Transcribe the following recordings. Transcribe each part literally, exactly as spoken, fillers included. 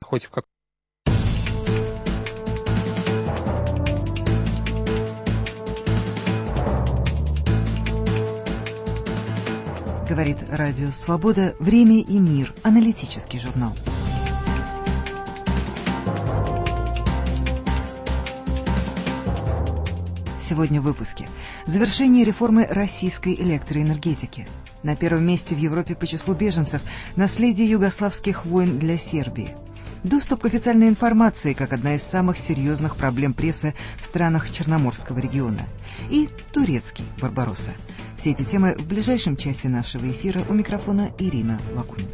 хоть в как Говорит Радио Свобода. Время и мир. Аналитический журнал. Сегодня в выпуске. Завершение реформы российской электроэнергетики. На первом месте в Европе по числу беженцев наследие югославских войн для Сербии. Доступ к официальной информации как одна из самых серьезных проблем прессы в странах Черноморского региона. И турецкий Барбаросса. Все эти темы в ближайшем часе нашего эфира. У микрофона Ирина Лакунина.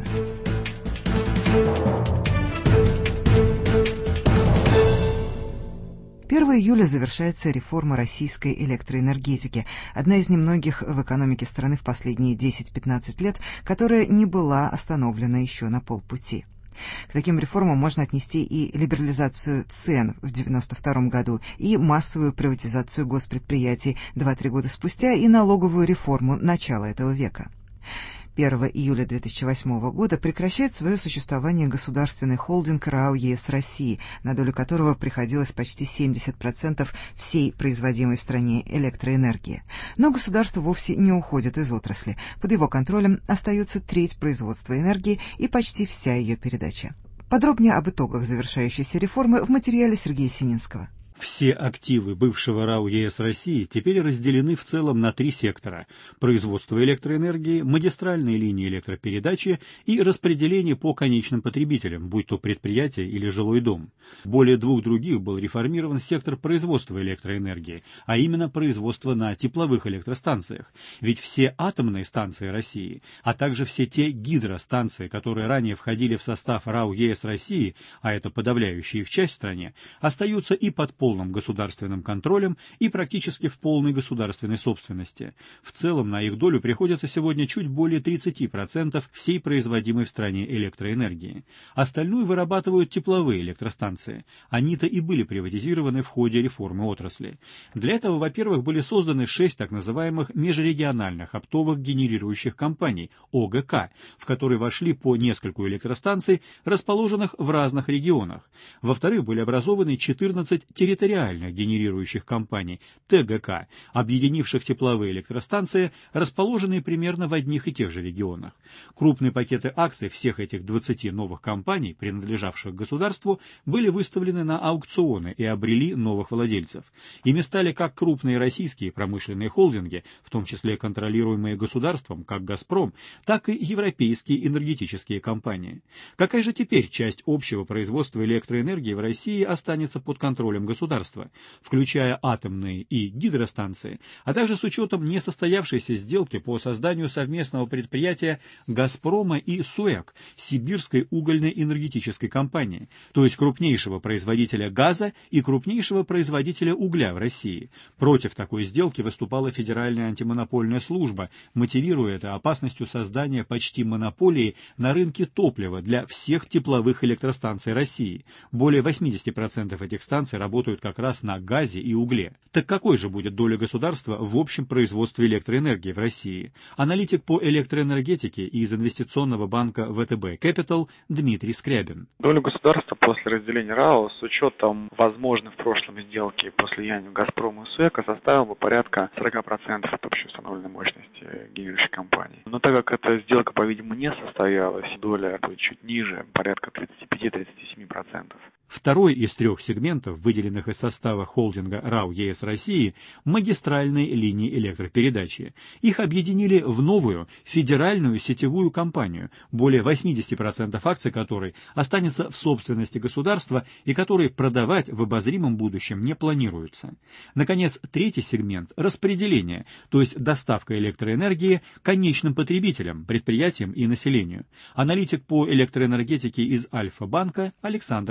первого июля завершается реформа российской электроэнергетики, одна из немногих в экономике страны в последние десять-пятнадцать лет, которая не была остановлена еще на полпути. К таким реформам можно отнести и либерализацию цен в девяносто втором году, и массовую приватизацию госпредприятий два-три года спустя, и налоговую реформу начала этого века. первого июля две тысячи восьмого года прекращает свое существование государственный холдинг РАО ЕС России, на долю которого приходилось почти семьдесят процентов всей производимой в стране электроэнергии. Но государство вовсе не уходит из отрасли. Под его контролем остается треть производства энергии и почти вся ее передача. Подробнее об итогах завершающейся реформы в материале Сергея Сининского. Все активы бывшего РАО ЕС России теперь разделены в целом на три сектора: производство электроэнергии, магистральные линии электропередачи и распределение по конечным потребителям, будь то предприятие или жилой дом. Более двух других был реформирован сектор производства электроэнергии, а именно производство на тепловых электростанциях. Ведь все атомные станции России, а также все те гидростанции, которые ранее входили в состав РАО ЕС России, а это подавляющая их часть в стране, остаются и под полным государственным контролем и практически в полной государственной собственности. В целом на их долю приходится сегодня чуть более тридцать процентов всей производимой в стране электроэнергии. Остальную вырабатывают тепловые электростанции. Они-то и были приватизированы в ходе реформы отрасли. Для этого, во-первых, были созданы шесть так называемых межрегиональных оптовых генерирующих компаний, О Г К, в которые вошли по нескольку электростанций, расположенных в разных регионах. Во-вторых, были образованы четырнадцать территориальных территориальных генерирующих компаний, Т Г К, объединивших тепловые электростанции, расположенные примерно в одних и тех же регионах. Крупные пакеты акций всех этих двадцати новых компаний, принадлежавших государству, были выставлены на аукционы и обрели новых владельцев. Ими стали как крупные российские промышленные холдинги, в том числе контролируемые государством, как «Газпром», так и европейские энергетические компании. Какая же теперь часть общего производства электроэнергии в России останется под контролем государства? государства, включая атомные и гидростанции, а также с учетом несостоявшейся сделки по созданию совместного предприятия «Газпрома» и СУЭК, Сибирской угольной энергетической компании, то есть крупнейшего производителя газа и крупнейшего производителя угля в России. Против такой сделки выступала Федеральная антимонопольная служба, мотивируя это опасностью создания почти монополии на рынке топлива для всех тепловых электростанций России. Более восемьдесят процентов этих станций работают как раз на газе и угле. Так какой же будет доля государства в общем производстве электроэнергии в России? Аналитик по электроэнергетике из инвестиционного банка В Т Б Capital Дмитрий Скрябин. Доля государства после разделения РАО с учетом возможной в прошлом сделки по слиянию «Газпрома» и СУЭКа составила бы порядка сорок процентов от общей установленной мощности генерирующей компании. Но так как эта сделка, по-видимому, не состоялась, доля будет чуть ниже, порядка тридцать пять - тридцать семь процентов. Второй из трех сегментов, выделенных из состава холдинга РАО ЕС России, магистральные линии электропередачи. Их объединили в новую федеральную сетевую компанию, более восемьдесят процентов акций которой останется в собственности государства и которые продавать в обозримом будущем не планируется. Наконец, третий сегмент – распределение, то есть доставка электроэнергии конечным потребителям, предприятиям и населению. Аналитик по электроэнергетике из Альфа-банка Александр Корнилов.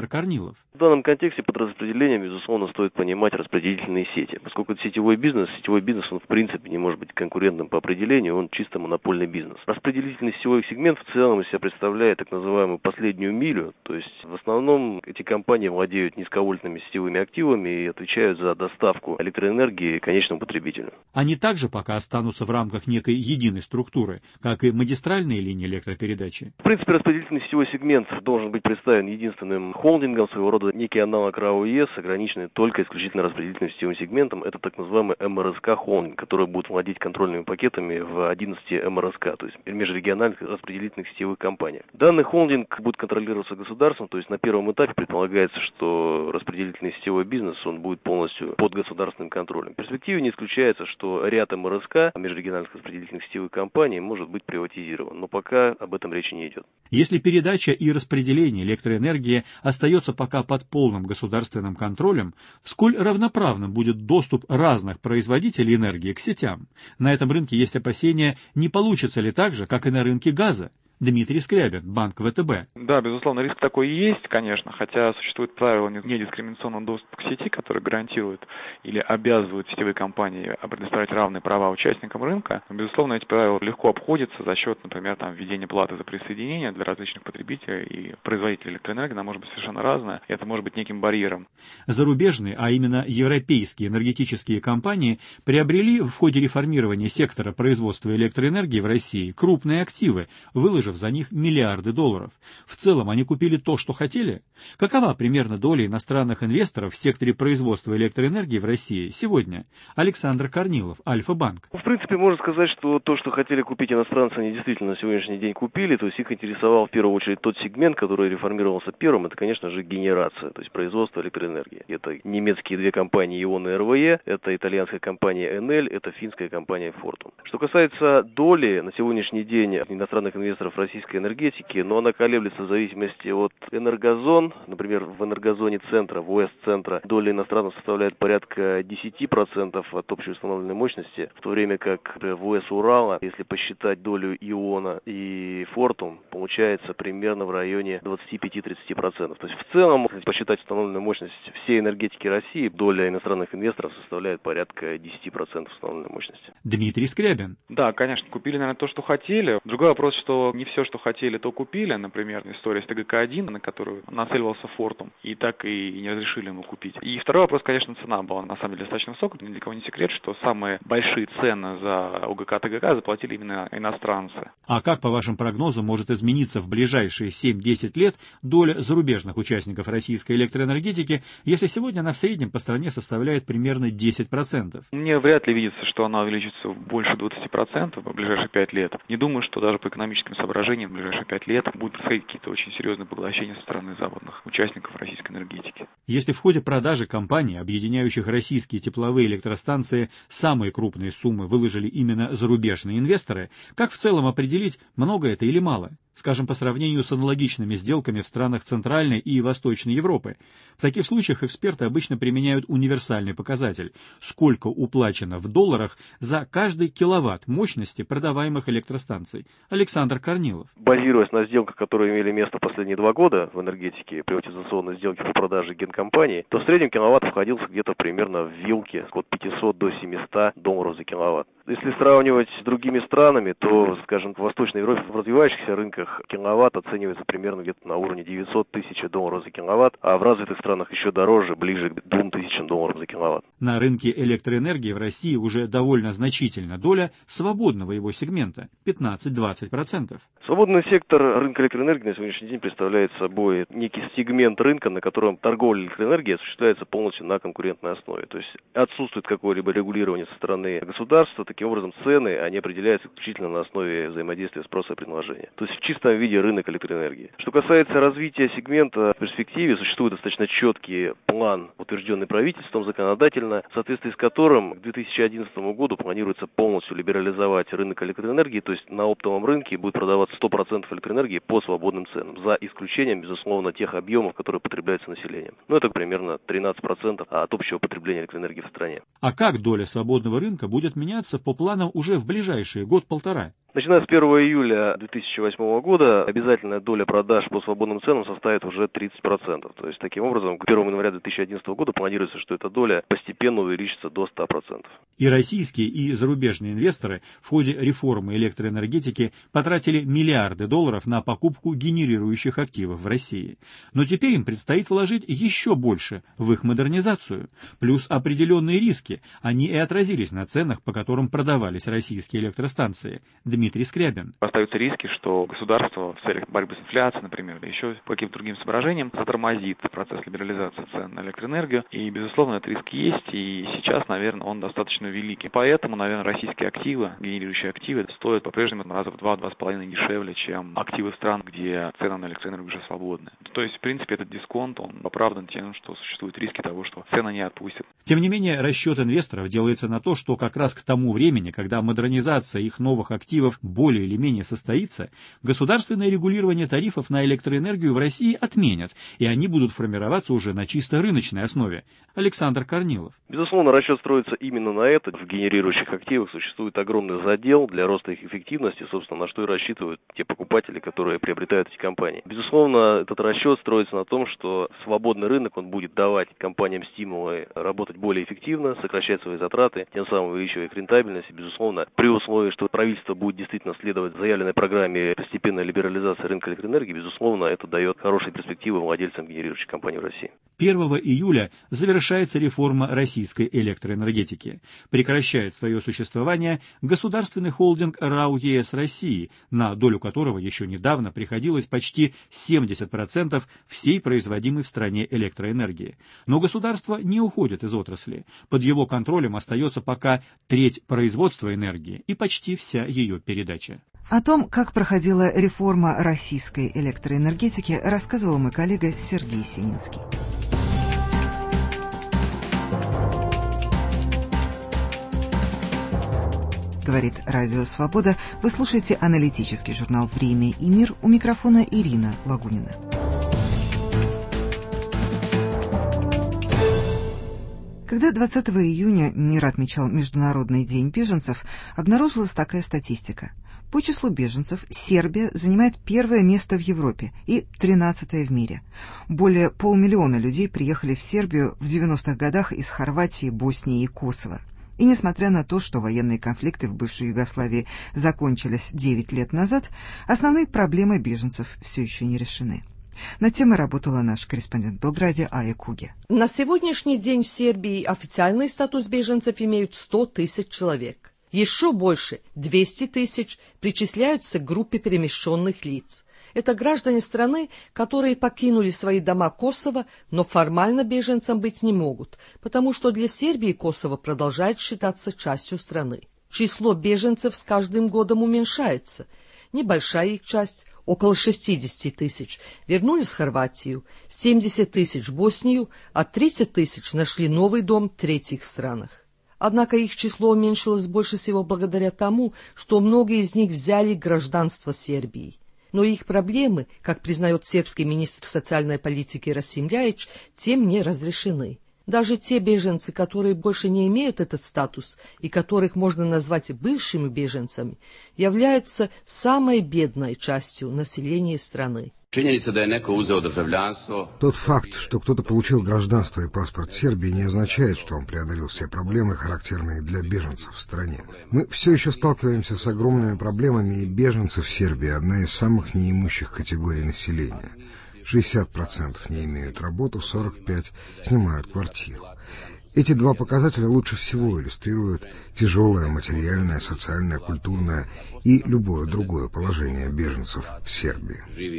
Корнилов. В данном контексте под распределением, безусловно, стоит понимать распределительные сети. Поскольку это сетевой бизнес, сетевой бизнес, он в принципе не может быть конкурентным по определению, он чисто монопольный бизнес. Распределительный сетевой сегмент в целом из себя представляет так называемую последнюю милю, то есть в основном эти компании владеют низковольтными сетевыми активами и отвечают за доставку электроэнергии конечному потребителю. Они также пока останутся в рамках некой единой структуры, как и магистральные линии электропередачи. В принципе, распределительный сетевой сегмент должен быть представлен единственным холдингом, своего рода некий аналог РАО ЕС, ограниченный только исключительно распределительным сетевым сегментом. Это так называемый эм эр эс ка холдинг, который будет владеть контрольными пакетами в одиннадцати эм эр эс ка, то есть межрегиональных распределительных сетевых компаниях. Данный холдинг будет контролироваться государством, то есть на первом этапе предполагается, что распределительный сетевой бизнес он будет полностью под государственным контролем. В перспективе не исключается, что ряд эм эр эс ка, межрегиональных распределительных сетевых компаний, может быть приватизирован, но пока об этом речи не идет. Если передача и распределение электроэнергии остается пока под полным государственным контролем, сколь равноправным будет доступ разных производителей энергии к сетям? На этом рынке есть опасения, не получится ли так же, как и на рынке газа. Дмитрий Скрябин, банк вэ тэ бэ. Да, безусловно, риск такой и есть, конечно, хотя существует правило недискриминационного доступа к сети, которое гарантирует или обязывает сетевые компании предоставить равные права участникам рынка. Безусловно, эти правила легко обходятся за счет, например, там, введения платы за присоединение для различных потребителей и производителей электроэнергии, она может быть совершенно разная, и это может быть неким барьером. Зарубежные, а именно европейские энергетические компании приобрели в ходе реформирования сектора производства электроэнергии в России крупные активы, выложив за них миллиарды долларов. В целом они купили то, что хотели. Какова примерно доля иностранных инвесторов в секторе производства электроэнергии в России сегодня? Александр Корнилов, Альфа-банк. В принципе, можно сказать, что то, что хотели купить иностранцы, они действительно на сегодняшний день купили. То есть их интересовал в первую очередь тот сегмент, который реформировался первым. Это, конечно же, генерация, то есть производство электроэнергии. Это немецкие две компании ИОН и эр вэ е, это итальянская компания эн эль, это финская компания Fortum. Что касается доли на сегодняшний день иностранных инвесторов российской энергетики, но она колеблется в зависимости от энергозон. Например, в энергозоне центра, в ОЭС-центра, доля иностранцев составляет порядка десять процентов от общей установленной мощности, в то время как в ОЭС Урала, если посчитать долю ИОНа и Fortum, получается примерно в районе двадцать пять - тридцать процентов. То есть в целом, если посчитать установленную мощность всей энергетики России, доля иностранных инвесторов составляет порядка десять процентов установленной мощности. Дмитрий Скрябин. Да, конечно, купили, наверное, то, что хотели. Другой вопрос, что не все, что хотели, то купили. Например, история с тэ гэ ка один, на которую нацеливался Fortum, и так и не разрешили ему купить. И второй вопрос, конечно, цена была на самом деле достаточно высокая. Ни для кого не секрет, что самые большие цены за о гэ ка тэ гэ ка заплатили именно иностранцы. А как, по вашим прогнозам, может измениться в ближайшие семь-десять лет доля зарубежных участников российской электроэнергетики, если сегодня она в среднем по стране составляет примерно десять процентов? Мне вряд ли видится, что она увеличится больше двадцати процентов в ближайшие пять лет. Не думаю, что даже по экономическим соображениям в ближайшие пять лет будут происходить какие-то очень серьезные поглощения со стороны западных участников российской энергетики. Если в ходе продажи компаний, объединяющих российские тепловые электростанции, самые крупные суммы выложили именно зарубежные инвесторы, как в целом определить, много это или мало? Скажем, по сравнению с аналогичными сделками в странах Центральной и Восточной Европы. В таких случаях эксперты обычно применяют универсальный показатель – сколько уплачено в долларах за каждый киловатт мощности продаваемых электростанций. Александр Корнилов. Базируясь на сделках, которые имели место последние два года в энергетике, приватизационные сделки по продаже генкомпании, то в среднем киловатт входился где-то примерно в вилке от пятисот до семисот долларов за киловатт. Если сравнивать с другими странами, то, скажем, в Восточной Европе, в развивающихся рынках, киловатт оценивается примерно где-то на уровне девятьсот тысяч долларов за киловатт, а в развитых странах еще дороже, ближе к двум тысячам долларов за киловатт. На рынке электроэнергии в России уже довольно значительна доля свободного его сегмента – пятнадцать-двадцать процентов. Свободный сектор рынка электроэнергии на сегодняшний день представляет собой некий сегмент рынка, на котором торговля электроэнергией осуществляется полностью на конкурентной основе. То есть отсутствует какое-либо регулирование со стороны государства. Таким образом, цены они определяются исключительно на основе взаимодействия спроса и предложения. То есть в чистом виде рынок электроэнергии. Что касается развития сегмента в перспективе, существует достаточно четкий план, утвержденный правительством законодательно, в соответствии с которым к две тысячи одиннадцатому году планируется полностью либерализовать рынок электроэнергии, то есть на оптовом рынке будет продаваться сто процентов электроэнергии по свободным ценам, за исключением, безусловно, тех объемов, которые потребляются населением. Ну, это примерно тринадцать процентов от общего потребления электроэнергии в стране. А как доля свободного рынка будет меняться по планам уже в ближайшие год-полтора? Начиная с первого июля две тысячи восьмого года обязательная доля продаж по свободным ценам составит уже тридцать процентов. То есть, таким образом, к первому января две тысячи одиннадцатого года планируется, что эта доля постепенно увеличится до ста процентов. И российские, и зарубежные инвесторы в ходе реформы электроэнергетики потратили миллиарды долларов на покупку генерирующих активов в России. Но теперь им предстоит вложить еще больше в их модернизацию. Плюс определенные риски. Они и отразились на ценах, по которым продавались российские электростанции. Дмитрий Скрябин. Остаются риски, что государство в целях борьбы с инфляцией, например, или еще по каким-то другим соображениям затормозит процесс либерализации цен на электроэнергию. И, безусловно, этот риск есть, и сейчас, наверное, он достаточно великий. Поэтому, наверное, российские активы, генерирующие активы, стоят по-прежнему раза в два-два с половиной дешевле, чем активы стран, где цены на электроэнергию уже свободны. То есть, в принципе, этот дисконт, он оправдан тем, что существуют риски того, что цены не отпустят. Тем не менее, расчет инвесторов делается на то, что как раз к тому времени, когда модернизация их новых активов более или менее состоится, государственное регулирование тарифов на электроэнергию в России отменят, и они будут формироваться уже на чисто рыночной основе. Александр Корнилов. Безусловно, расчет строится именно на это. В генерирующих активах существует огромный задел для роста их эффективности, собственно, на что и рассчитывают те покупатели, которые приобретают эти компании. Безусловно, этот расчет строится на том, что свободный рынок, он будет давать компаниям стимулы работать более эффективно, сокращать свои затраты, тем самым увеличивая их рентабельность. И, безусловно, при условии, что правительство будет действительно следовать заявленной программе постепенной либерализации рынка электроэнергии, безусловно, это дает хорошие перспективы владельцам генерирующих компаний в России. первого июля завершается реформа российской электроэнергетики. Прекращает свое существование государственный холдинг РАО ЕС России, на долю которого еще недавно приходилось почти семьдесят процентов всей производимой в стране электроэнергии. Но государство не уходит из отрасли. Под его контролем остается пока треть производства энергии и почти вся ее передача. О том, как проходила реформа российской электроэнергетики, рассказывал мой коллега Сергей Сининский. Говорит Радио Свобода. Вы слушаете аналитический журнал «Время и мир». У микрофона Ирина Лагунина. Когда двадцатого июня мир отмечал Международный день беженцев, обнаружилась такая статистика. По числу беженцев Сербия занимает первое место в Европе и тринадцатое в мире. Более полмиллиона людей приехали в Сербию в девяностых годах из Хорватии, Боснии и Косово. И несмотря на то, что военные конфликты в бывшей Югославии закончились девять лет назад, основные проблемы беженцев все еще не решены. Над темой работала наш корреспондент в Белграде Ая Куге. На сегодняшний день в Сербии официальный статус беженцев имеют сто тысяч человек. Еще больше, двести тысяч, причисляются к группе перемещенных лиц. Это граждане страны, которые покинули свои дома Косово, но формально беженцам быть не могут, потому что для Сербии Косово продолжает считаться частью страны. Число беженцев с каждым годом уменьшается. Небольшая их часть, около шестьдесят тысяч, вернулись в Хорватию, семьдесят тысяч в Боснию, а тридцать тысяч нашли новый дом в третьих странах. Однако их число уменьшилось больше всего благодаря тому, что многие из них взяли гражданство Сербии. Но их проблемы, как признает сербский министр социальной политики Расим Ljajić, тем не разрешены. Даже те беженцы, которые больше не имеют этот статус и которых можно назвать бывшими беженцами, являются самой бедной частью населения страны. Тот факт, что кто-то получил гражданство и паспорт Сербии, не означает, что он преодолел все проблемы, характерные для беженцев в стране. Мы все еще сталкиваемся с огромными проблемами, и беженцы в Сербии – одна из самых неимущих категорий населения. шестьдесят процентов не имеют работу, сорок пять процентов снимают квартиру. Эти два показателя лучше всего иллюстрируют тяжелое материальное, социальное, культурное и любое другое положение беженцев в Сербии.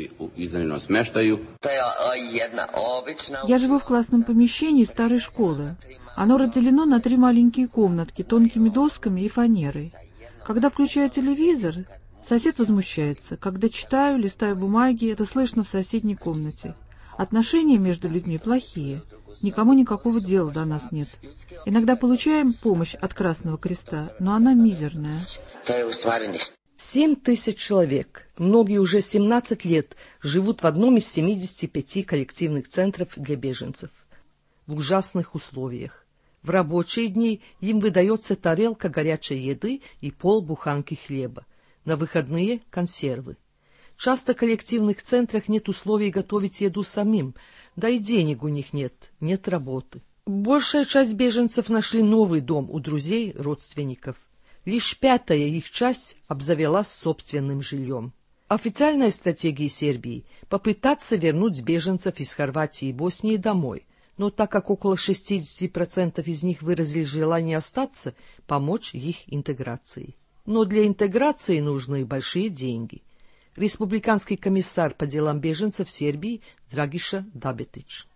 Я живу в классном помещении старой школы. Оно разделено на три маленькие комнатки тонкими досками и фанерой. Когда включаю телевизор, сосед возмущается. Когда читаю, листаю бумаги, это слышно в соседней комнате. Отношения между людьми плохие. Никому никакого дела до нас нет. Иногда получаем помощь от Красного Креста, но она мизерная. Семь тысяч человек, многие уже семнадцать лет, живут в одном из семидесяти пяти коллективных центров для беженцев. В ужасных условиях. В рабочие дни им выдается тарелка горячей еды и полбуханки хлеба. на выходные – консервы. Часто в коллективных центрах нет условий готовить еду самим, да и денег у них нет, нет работы. Большая часть беженцев нашли новый дом у друзей, родственников. Лишь пятая их часть обзавелась собственным жильем. Официальная стратегия Сербии – попытаться вернуть беженцев из Хорватии и Боснии домой, но так как около шестьдесят процентов из них выразили желание остаться, помочь их интеграции. Но для интеграции нужны большие деньги. Республиканский комиссар по делам беженцев Сербии Драгиша Дабетич.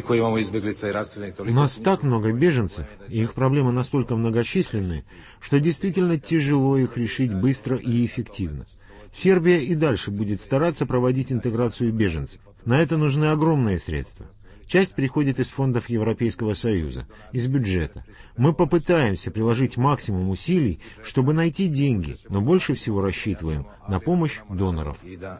У нас так много беженцев, и их проблемы настолько многочисленны, что действительно тяжело их решить быстро и эффективно. Сербия и дальше будет стараться проводить интеграцию беженцев. На это нужны огромные средства. Часть приходит из фондов Европейского Союза, из бюджета. Мы попытаемся приложить максимум усилий, чтобы найти деньги, но больше всего рассчитываем на помощь доноров.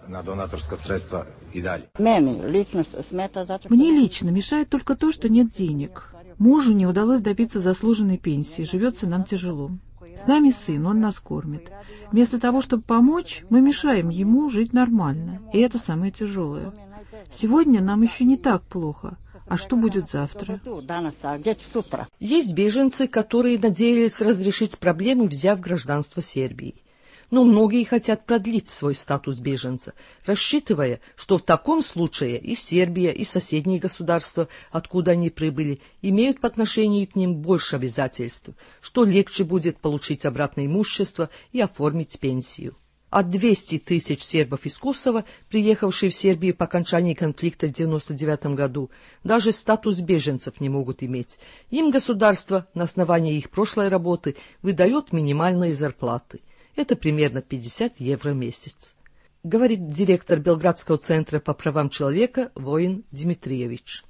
Мне лично мешает только то, что нет денег. Мужу не удалось добиться заслуженной пенсии, живется нам тяжело. С нами сын, он нас кормит. Вместо того, чтобы помочь, мы мешаем ему жить нормально, и это самое тяжелое. Сегодня нам еще не так плохо. А что будет завтра? Есть беженцы, которые надеялись разрешить проблемы, взяв гражданство Сербии. Но многие хотят продлить свой статус беженца, рассчитывая, что в таком случае и Сербия, и соседние государства, откуда они прибыли, имеют по отношению к ним больше обязательств, что легче будет получить обратно имущество и оформить пенсию. А двести тысяч сербов из Косово, приехавшие в Сербию по окончании конфликта в девяносто девятом году, даже статус беженцев не могут иметь. Им государство на основании их прошлой работы выдает минимальные зарплаты. Это примерно пятьдесят евро в месяц. Говорит директор Белградского центра по правам человека Войн Дмитриевич.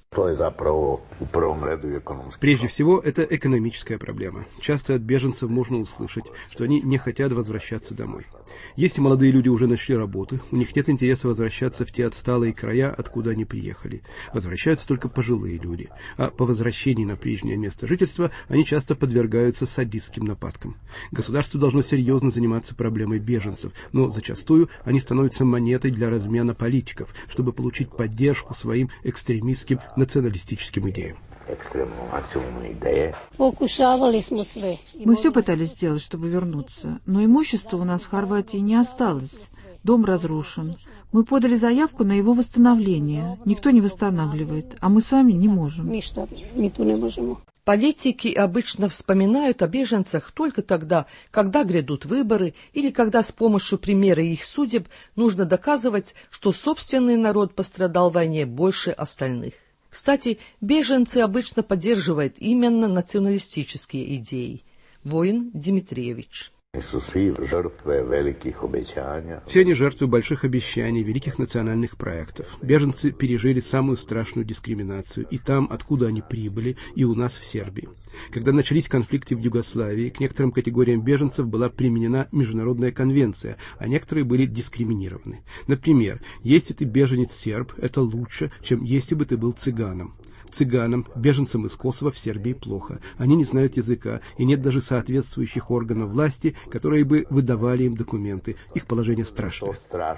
Прежде всего, это экономическая проблема. Часто от беженцев можно услышать, что они не хотят возвращаться домой. Если молодые люди уже нашли работу, у них нет интереса возвращаться в те отсталые края, откуда они приехали. Возвращаются только пожилые люди. А по возвращении на прежнее место жительства они часто подвергаются садистским нападкам. Государство должно серьезно заниматься проблемой беженцев, но зачастую они становятся монетой для размена политиков, чтобы получить поддержку своим экстремистским националистическим идеям. Мы все пытались сделать, чтобы вернуться, но имущества у нас в Хорватии не осталось. Дом разрушен. Мы подали заявку на его восстановление. Никто не восстанавливает, а мы сами не можем. Политики обычно вспоминают о беженцах только тогда, когда грядут выборы или когда с помощью примера их судеб нужно доказывать, что собственный народ пострадал в войне больше остальных. Кстати, беженцы обычно поддерживают именно националистические идеи. Войн Дмитриевич. Все они жертвы больших обещаний, великих национальных проектов. Беженцы пережили самую страшную дискриминацию и там, откуда они прибыли, и у нас в Сербии. Когда начались конфликты в Югославии, к некоторым категориям беженцев была применена международная конвенция, а некоторые были дискриминированы. Например, если ты беженец-серб, это лучше, чем если бы ты был цыганом. Цыганам, беженцам из Косово в Сербии плохо. Они не знают языка, и нет даже соответствующих органов власти, которые бы выдавали им документы. Их положение страшное.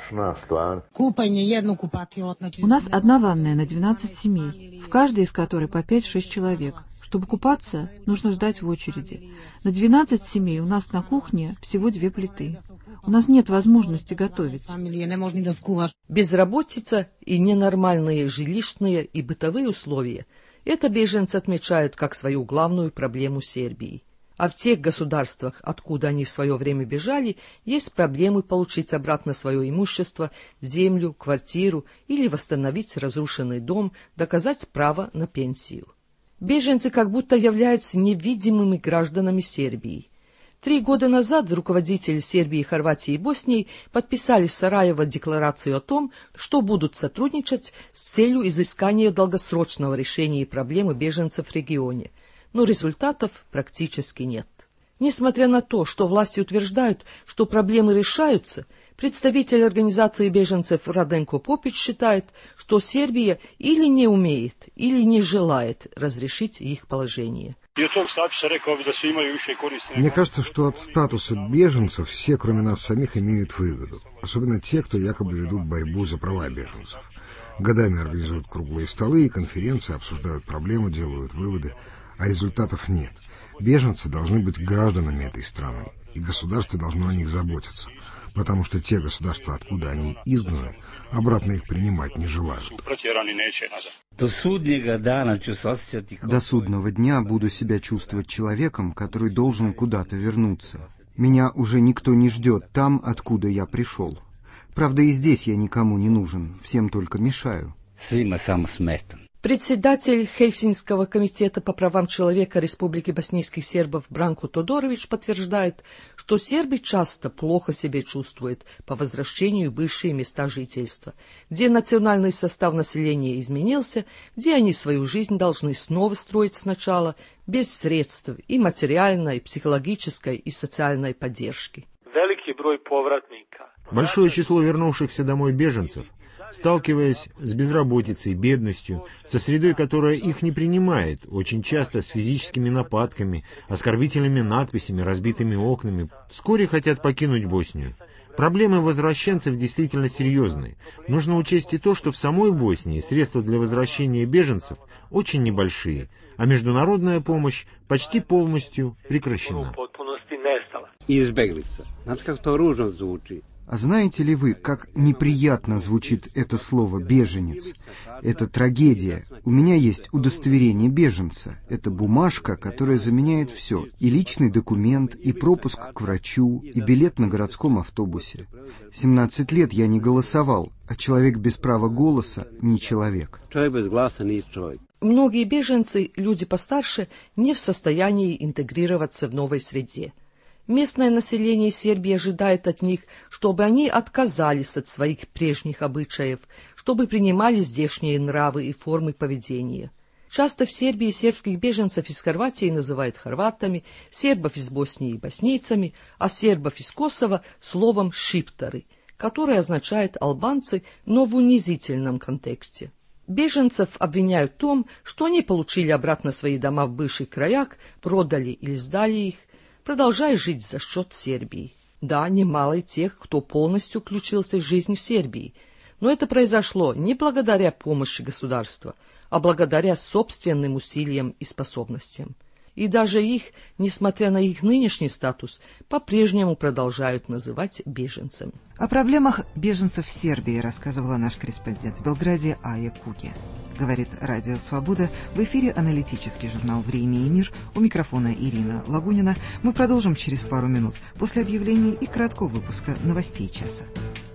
У нас одна ванная на двенадцать семей, в каждой из которой по пять-шесть человек. Чтобы купаться, нужно ждать в очереди. На двенадцать семей у нас на кухне всего две плиты. У нас нет возможности готовить. Безработица и ненормальные жилищные и бытовые условия – это беженцы отмечают как свою главную проблему Сербии. А в тех государствах, откуда они в свое время бежали, есть проблемы получить обратно свое имущество, землю, квартиру или восстановить разрушенный дом, доказать право на пенсию. Беженцы как будто являются невидимыми гражданами Сербии. Три года назад руководители Сербии, Хорватии и Боснии подписали в Сараево декларацию о том, что будут сотрудничать с целью изыскания долгосрочного решения проблемы беженцев в регионе, но результатов практически нет. Несмотря на то, что власти утверждают, что проблемы решаются, представитель организации беженцев Раденко Попич считает, что Сербия или не умеет, или не желает разрешить их положение. Мне кажется, что от статуса беженцев все, кроме нас самих, имеют выгоду. Особенно те, кто якобы ведут борьбу за права беженцев. Годами организуют круглые столы и конференции, обсуждают проблемы, делают выводы, а результатов нет. Беженцы должны быть гражданами этой страны, и государство должно о них заботиться, потому что те государства, откуда они изгнаны, обратно их принимать не желают. До судного дня буду себя чувствовать человеком, который должен куда-то вернуться. Меня уже никто не ждет там, откуда я пришел. Правда, и здесь я никому не нужен, всем только мешаю. Председатель Хельсинского комитета по правам человека Республики боснийских сербов Бранко Тодорович подтверждает, что сербы часто плохо себя чувствуют по возвращению в бывшие места жительства, где национальный состав населения изменился, где они свою жизнь должны снова строить сначала, без средств и материальной, и психологической, и социальной поддержки. Большое число вернувшихся домой беженцев, сталкиваясь с безработицей, бедностью, со средой, которая их не принимает, очень часто с физическими нападками, оскорбительными надписями, разбитыми окнами, вскоре хотят покинуть Боснию. Проблемы возвращенцев действительно серьезные. Нужно учесть и то, что в самой Боснии средства для возвращения беженцев очень небольшие, а международная помощь почти полностью прекращена. А знаете ли вы, как неприятно звучит это слово «беженец»? Это трагедия. У меня есть удостоверение беженца. Это бумажка, которая заменяет все. И личный документ, и пропуск к врачу, и билет на городском автобусе. В семнадцать лет я не голосовал, а человек без права голоса не человек. Многие беженцы, люди постарше, не в состоянии интегрироваться в новой среде. Местное население Сербии ожидает от них, чтобы они отказались от своих прежних обычаев, чтобы принимали здешние нравы и формы поведения. Часто в Сербии сербских беженцев из Хорватии называют хорватами, сербов из Боснии боснийцами, а сербов из Косово словом «шиптары», которое означает «албанцы», но в унизительном контексте. Беженцев обвиняют в том, что они получили обратно свои дома в бывших краях, продали или сдали их, продолжая жить за счет Сербии. Да, немало и тех, кто полностью включился в жизнь в Сербии, но это произошло не благодаря помощи государства, а благодаря собственным усилиям и способностям. И даже их, несмотря на их нынешний статус, по-прежнему продолжают называть беженцами. О проблемах беженцев в Сербии рассказывала наш корреспондент в Белграде Ая Куге. Говорит Радио Свобода. В эфире аналитический журнал «Время и мир». У микрофона Ирина Лагунина. Мы продолжим через пару минут после объявлений и краткого выпуска новостей часа.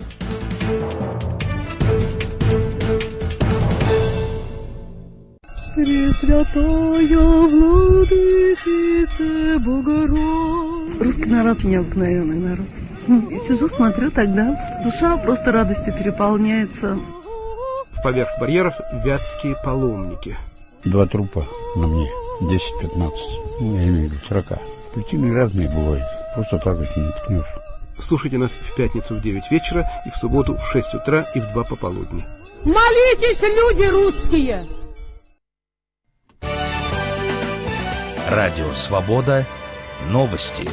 Русский народ необыкновенный народ. И сижу, смотрю, тогда душа просто радостью переполняется. Поверх барьеров вятские паломники. Два трупа на мне, десять-пятнадцать, ну, я имею в виду сорока. Причины разные бывают, просто так вот не ткнешь. Слушайте нас в пятницу в девять вечера и в субботу в шесть утра и в два пополудни. Молитесь, люди русские! Радио «Свобода». Новости.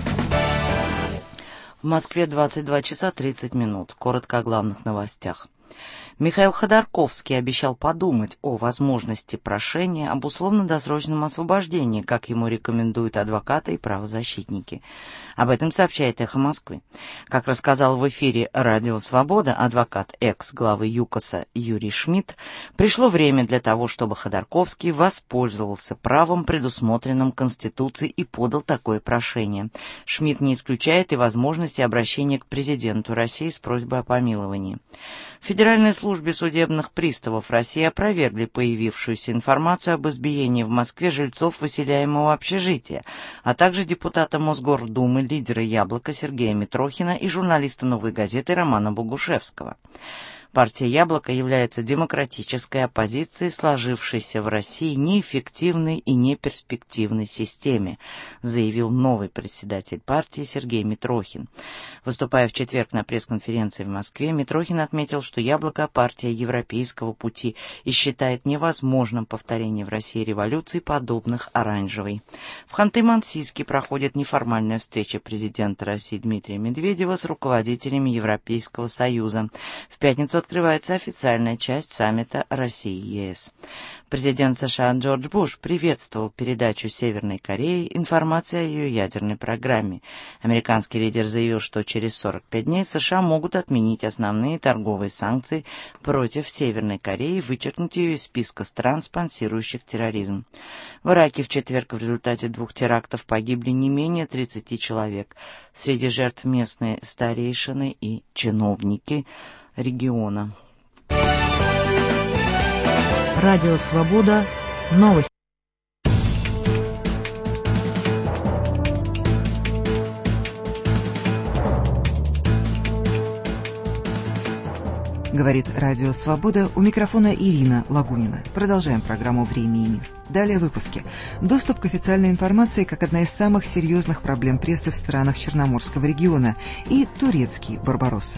В Москве двадцать два часа тридцать минут. Коротко о главных новостях. Михаил Ходорковский обещал подумать о возможности прошения об условно-досрочном освобождении, как ему рекомендуют адвокаты и правозащитники. Об этом сообщает «Эхо Москвы». Как рассказал в эфире «Радио Свобода» адвокат экс-главы ЮКОСа Юрий Шмидт, пришло время для того, чтобы Ходорковский воспользовался правом, предусмотренным Конституцией, и подал такое прошение. Шмидт не исключает и возможности обращения к президенту России с просьбой о помиловании. В Федеральной службе судебных приставов России опровергли появившуюся информацию об избиении в Москве жильцов выселяемого общежития, а также депутата Мосгордумы, лидера «Яблока» Сергея Митрохина и журналиста «Новой газеты» Романа Богушевского. Партия «Яблоко» является демократической оппозицией сложившейся в России неэффективной и неперспективной системе, заявил новый председатель партии Сергей Митрохин. Выступая в четверг на пресс-конференции в Москве, Митрохин отметил, что «Яблоко» – партия европейского пути и считает невозможным повторение в России революций, подобных оранжевой. В Ханты-Мансийске проходит неформальная встреча президента России Дмитрия Медведева с руководителями Европейского Союза. В пятницу открывается официальная часть саммита России-ЕС. Президент США Джордж Буш приветствовал передачу Северной Кореи информации о ее ядерной программе. Американский лидер заявил, что через сорок пять дней США могут отменить основные торговые санкции против Северной Кореи и вычеркнуть ее из списка стран, спонсирующих терроризм. В Ираке в четверг в результате двух терактов погибли не менее тридцати человек. Среди жертв местные старейшины и чиновники региона. Радио «Свобода». Новости. Говорит Радио «Свобода», у микрофона Ирина Лагунина. Продолжаем программу «Время и мир». Далее выпуски. Доступ к официальной информации как одна из самых серьезных проблем прессы в странах Черноморского региона и турецкий «Барбаросса».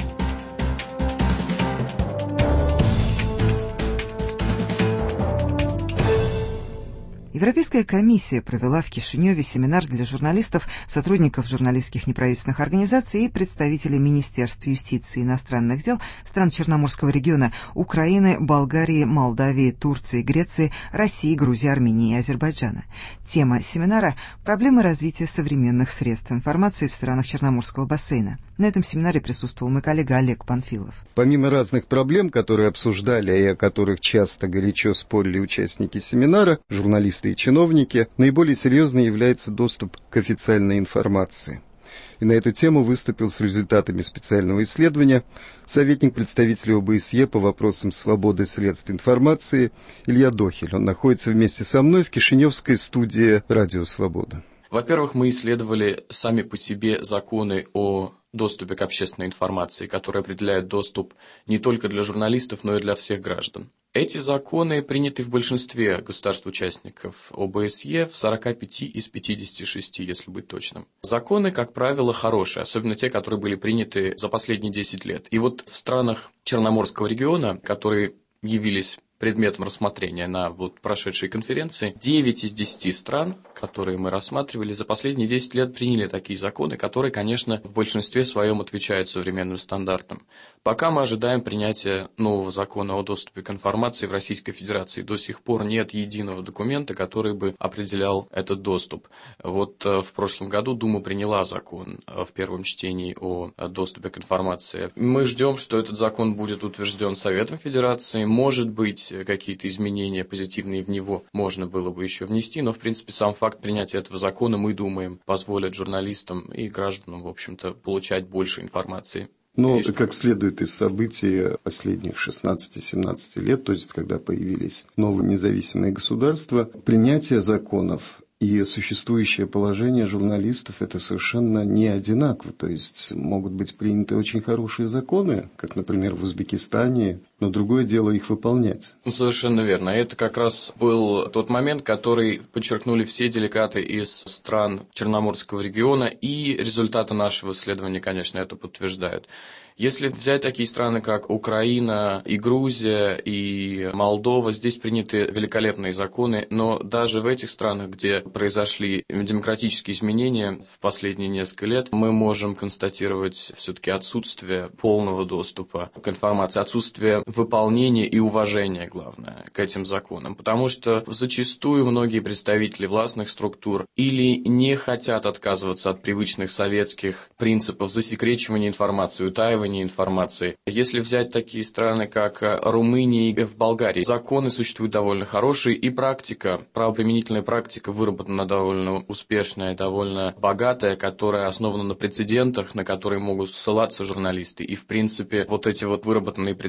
Европейская комиссия провела в Кишиневе семинар для журналистов, сотрудников журналистских неправительственных организаций и представителей Министерств юстиции и иностранных дел стран Черноморского региона Украины, Болгарии, Молдавии, Турции, Греции, России, Грузии, Армении и Азербайджана. Тема семинара – проблемы развития современных средств информации в странах Черноморского бассейна. На этом семинаре присутствовал мой коллега Олег Панфилов. Помимо разных проблем, которые обсуждали и о которых часто горячо спорили участники семинара, журналисты и чиновники, наиболее серьезной является доступ к официальной информации. И на эту тему выступил с результатами специального исследования советник представителя ОБСЕ по вопросам свободы средств информации Илья Дохель. Он находится вместе со мной в кишиневской студии «Радио Свобода». Во-первых, мы исследовали сами по себе законы о доступе к общественной информации, которые определяют доступ не только для журналистов, но и для всех граждан. Эти законы приняты в большинстве государств-участников ОБСЕ, в сорока пяти из пятидесяти шести, если быть точным. Законы, как правило, хорошие, особенно те, которые были приняты за последние десять лет. И вот в странах Черноморского региона, которые явились предметом рассмотрения на вот прошедшей конференции, девять из десяти стран, которые мы рассматривали, за последние десять лет приняли такие законы, которые, конечно, в большинстве своем отвечают современным стандартам. Пока мы ожидаем принятия нового закона о доступе к информации в Российской Федерации. До сих пор нет единого документа, который бы определял этот доступ. Вот в прошлом году Дума приняла закон в первом чтении о доступе к информации. Мы ждем, что этот закон будет утвержден Советом Федерации. Может быть, какие-то изменения позитивные в него можно было бы еще внести, но, в принципе, сам факт принятия этого закона, мы думаем, позволит журналистам и гражданам, в общем-то, получать больше информации. Но, как следует из событий последних шестнадцати-семнадцати лет, то есть когда появились новые независимые государства, принятие законов и существующее положение журналистов – это совершенно не одинаково. То есть могут быть приняты очень хорошие законы, как, например, в Узбекистане, но другое дело их выполнять. Совершенно верно. Это как раз был тот момент, который подчеркнули все делегаты из стран Черноморского региона, и результаты нашего исследования, конечно, это подтверждают. Если взять такие страны, как Украина, и Грузия, и Молдова, здесь приняты великолепные законы, но даже в этих странах, где произошли демократические изменения в последние несколько лет, мы можем констатировать все-таки отсутствие полного доступа к информации, отсутствие выполнения и уважения, главное, к этим законам. Потому что зачастую многие представители властных структур или не хотят отказываться от привычных советских принципов засекречивания информации, утаивания информации. Если взять такие страны, как Румыния и в Болгарии, законы существуют довольно хорошие, и практика, правоприменительная практика выработана довольно успешная, довольно богатая, которая основана на прецедентах, на которые могут ссылаться журналисты. И, в принципе, вот эти вот выработанные прецеденты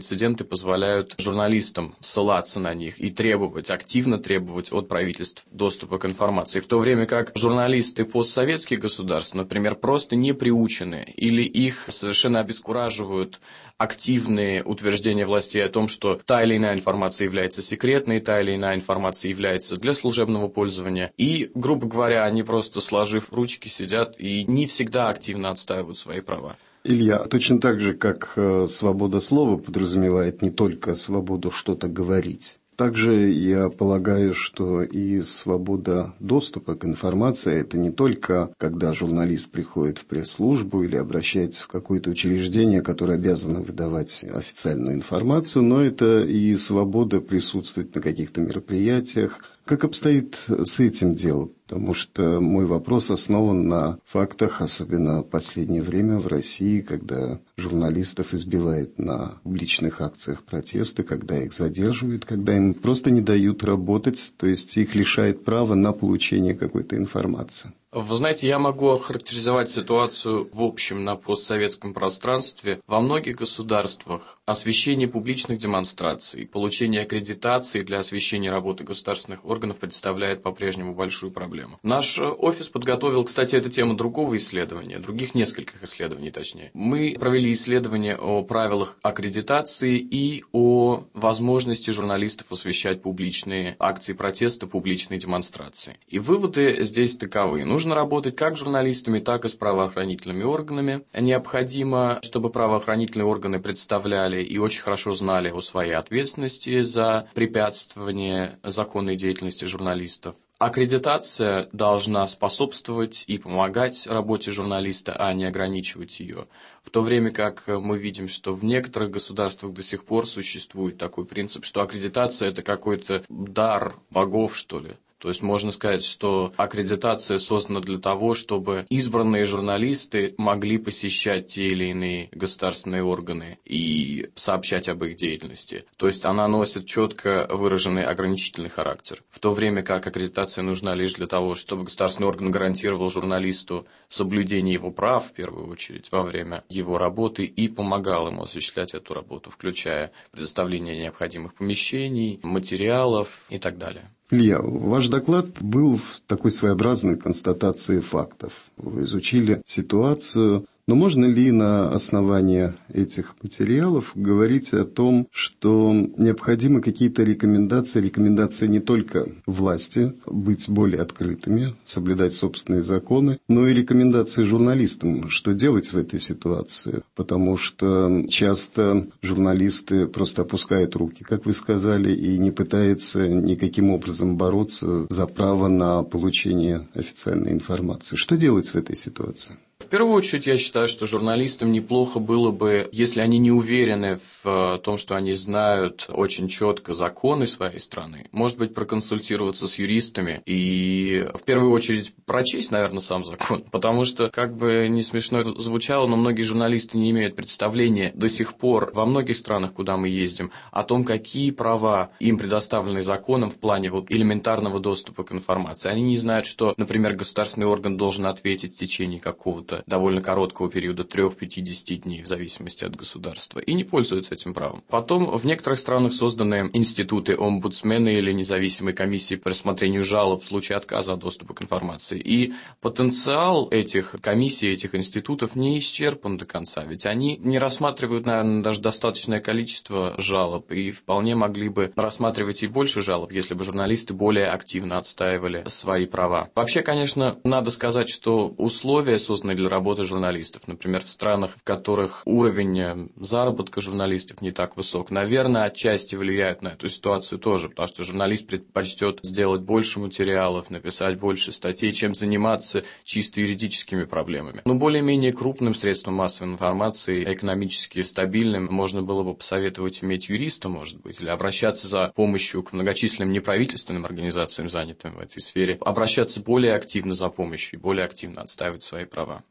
позволяют журналистам ссылаться на них и требовать, активно требовать от правительств доступа к информации, в то время как журналисты постсоветских государств, например, просто не приучены или их совершенно обескураживают активные утверждения властей о том, что та или иная информация является секретной, та или иная информация является для служебного пользования. И, грубо говоря, они просто, сложив ручки, сидят и не всегда активно отстаивают свои права. Илья, точно так же, как свобода слова подразумевает не только свободу что-то говорить, также я полагаю, что и свобода доступа к информации – это не только, когда журналист приходит в пресс-службу или обращается в какое-то учреждение, которое обязано выдавать официальную информацию, но это и свобода присутствовать на каких-то мероприятиях. Как обстоит с этим дело? Потому что мой вопрос основан на фактах, особенно в последнее время в России, когда журналистов избивают на публичных акциях протеста, когда их задерживают, когда им просто не дают работать, то есть их лишают права на получение какой-то информации. Вы знаете, я могу охарактеризовать ситуацию в общем на постсоветском пространстве. Во многих государствах освещение публичных демонстраций, получение аккредитации для освещения работы государственных органов представляет по-прежнему большую проблему. Наш офис подготовил, кстати, эту тему другого исследования, других нескольких исследований точнее. Мы провели исследование о правилах аккредитации и о возможности журналистов освещать публичные акции протеста, публичные демонстрации. И выводы здесь таковы. Нужно работать как с журналистами, так и с правоохранительными органами. Необходимо, чтобы правоохранительные органы представляли и очень хорошо знали о своей ответственности за препятствование законной деятельности журналистов. Аккредитация должна способствовать и помогать работе журналиста, а не ограничивать ее. В то время как мы видим, что в некоторых государствах до сих пор существует такой принцип, что аккредитация – это какой-то дар богов, что ли. То есть можно сказать, что аккредитация создана для того, чтобы избранные журналисты могли посещать те или иные государственные органы и сообщать об их деятельности. То есть она носит четко выраженный ограничительный характер. В то время как аккредитация нужна лишь для того, чтобы государственный орган гарантировал журналисту соблюдение его прав, в первую очередь, во время его работы и помогал ему осуществлять эту работу, включая предоставление необходимых помещений, материалов и так далее. Илья, ваш доклад был в такой своеобразной констатации фактов. Вы изучили ситуацию, но можно ли на основании этих материалов говорить о том, что необходимы какие-то рекомендации, рекомендации не только власти быть более открытыми, соблюдать собственные законы, но и рекомендации журналистам, что делать в этой ситуации? Потому что часто журналисты просто опускают руки, как вы сказали, и не пытаются никаким образом бороться за право на получение официальной информации. Что делать в этой ситуации? В первую очередь, я считаю, что журналистам неплохо было бы, если они не уверены в том, что они знают очень четко законы своей страны, может быть, проконсультироваться с юристами и, в первую очередь, прочесть, наверное, сам закон. Потому что, как бы не смешно это звучало, но многие журналисты не имеют представления до сих пор во многих странах, куда мы ездим, о том, какие права им предоставлены законом в плане вот элементарного доступа к информации. Они не знают, что, например, государственный орган должен ответить в течение какого-то довольно короткого периода трёх-пятидесяти дней в зависимости от государства и не пользуются этим правом. Потом в некоторых странах созданы институты омбудсмена или независимой комиссии по рассмотрению жалоб в случае отказа от доступа к информации. И потенциал этих комиссий, этих институтов не исчерпан до конца, ведь они не рассматривают, наверное, даже достаточное количество жалоб и вполне могли бы рассматривать и больше жалоб, если бы журналисты более активно отстаивали свои права. Вообще, конечно, надо сказать, что условия, созданные для работы журналистов, например, в странах, в которых уровень заработка журналистов не так высок, наверное, отчасти влияют на эту ситуацию тоже, потому что журналист предпочтет сделать больше материалов, написать больше статей, чем заниматься чисто юридическими проблемами. Но более-менее крупным средством массовой информации, экономически стабильным, можно было бы посоветовать иметь юриста, может быть, или обращаться за помощью к многочисленным неправительственным организациям, занятым в этой сфере, обращаться более активно за помощью и более активно отстаивать свои права.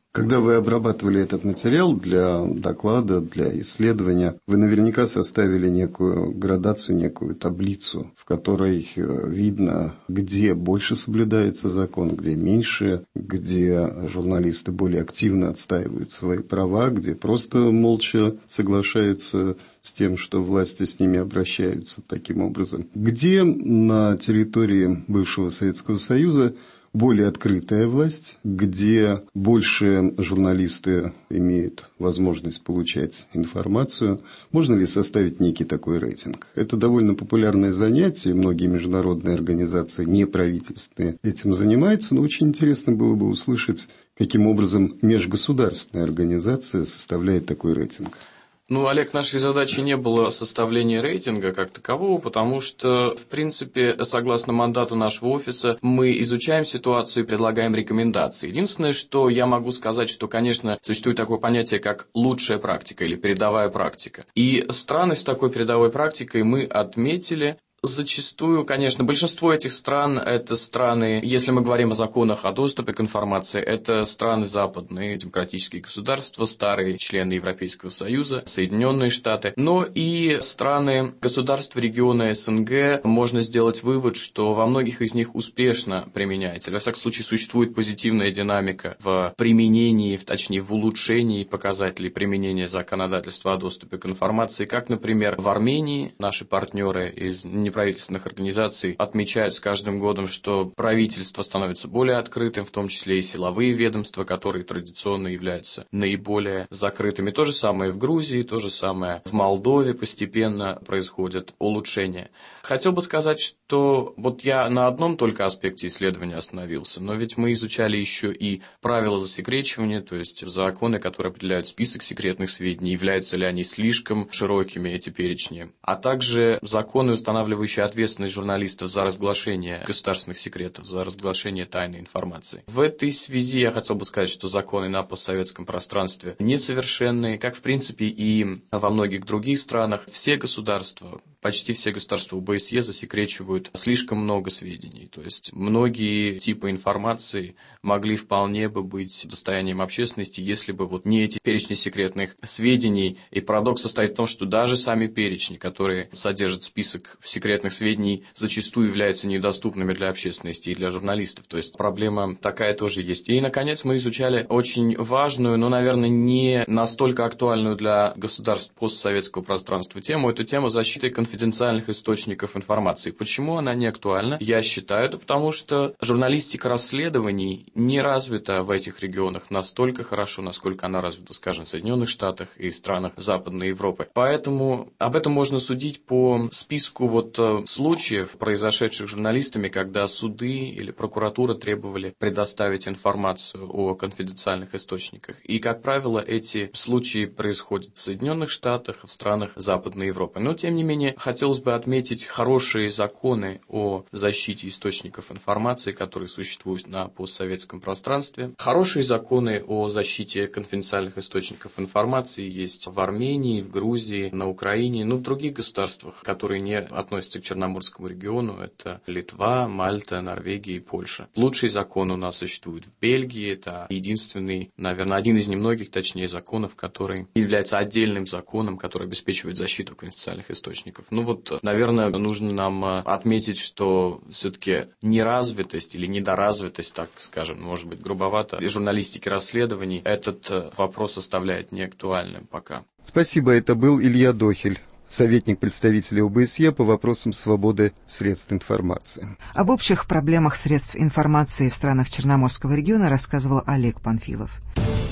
Когда вы обрабатывали этот материал для доклада, для исследования, вы наверняка составили некую градацию, некую таблицу, в которой видно, где больше соблюдается закон, где меньше, где журналисты более активно отстаивают свои права, где просто молча соглашаются с тем, что власти с ними обращаются таким образом. Где на территории бывшего Советского Союза более открытая власть, где больше журналисты имеют возможность получать информацию. Можно ли составить некий такой рейтинг? Это довольно популярное занятие, многие международные организации, неправительственные, этим занимаются, но очень интересно было бы услышать, каким образом межгосударственная организация составляет такой рейтинг. Ну, Олег, нашей задачей не было составление рейтинга как такового, потому что, в принципе, согласно мандату нашего офиса, мы изучаем ситуацию и предлагаем рекомендации. Единственное, что я могу сказать, что, конечно, существует такое понятие, как лучшая практика или передовая практика. И страны с такой передовой практикой мы отметили. Зачастую, конечно, большинство этих стран – это страны, если мы говорим о законах о доступе к информации, это страны западные, демократические государства, старые члены Европейского Союза, Соединенные Штаты, но и страны, государства региона СНГ, можно сделать вывод, что во многих из них успешно применяется. Во всяком случае, существует позитивная динамика в применении, точнее, в улучшении показателей применения законодательства о доступе к информации, как, например, в Армении наши партнеры из неправительственных организаций отмечают с каждым годом, что правительство становится более открытым, в том числе и силовые ведомства, которые традиционно являются наиболее закрытыми. То же самое в Грузии, то же самое в Молдове постепенно происходят улучшения. Хотел бы сказать, что вот я на одном только аспекте исследования остановился, но ведь мы изучали еще и правила засекречивания, то есть законы, которые определяют список секретных сведений, являются ли они слишком широкими, эти перечни, а также законы, устанавливающие ответственность журналистов за разглашение государственных секретов, за разглашение тайной информации. В этой связи я хотел бы сказать, что законы на постсоветском пространстве несовершенные, как в принципе и во многих других странах. Все государства, почти все государства ОБСЕ засекречивают слишком много сведений. То есть многие типы информации могли вполне бы быть достоянием общественности, если бы вот не эти перечни секретных сведений. И парадокс состоит в том, что даже сами перечни, которые содержат список секретных сведений, зачастую являются недоступными для общественности и для журналистов. То есть проблема такая тоже есть. И, наконец, мы изучали очень важную, но, наверное, не настолько актуальную для государств постсоветского пространства тему. Эту тему защиты конфиденциальных источников информации. Почему она не актуальна? Я считаю, это потому, что журналистика расследований не развита в этих регионах настолько хорошо, насколько она развита, скажем, в Соединенных Штатах и странах Западной Европы. Поэтому об этом можно судить по списку вот случаев, произошедших журналистами, когда суды или прокуратура требовали предоставить информацию о конфиденциальных источниках. И, как правило, эти случаи происходят в Соединенных Штатах, в странах Западной Европы. Но, тем не менее, хотелось бы отметить хорошие законы о защите источников информации, которые существуют на постсоветском пространстве. Хорошие законы о защите конфиденциальных источников информации есть в Армении, в Грузии, на Украине, ну, в других государствах, которые не относятся к Черноморскому региону. Это Литва, Мальта, Норвегия и Польша. Лучший закон у нас существует в Бельгии. Это единственный, наверное, один из немногих, точнее, законов, который является отдельным законом, который обеспечивает защиту конфиденциальных источников. Ну вот, наверное, нужно нам отметить, что все-таки неразвитость или недоразвитость, так скажем, может быть, грубовато, журналистики расследований, этот вопрос оставляет неактуальным пока. Спасибо, это был Илья Дохель, советник представителя ОБСЕ по вопросам свободы средств информации. Об общих проблемах средств информации в странах Черноморского региона рассказывал Олег Панфилов.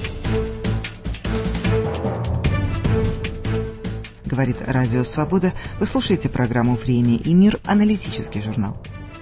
Говорит Радио Свобода. Вы слушаете программу «Время и мир», аналитический журнал.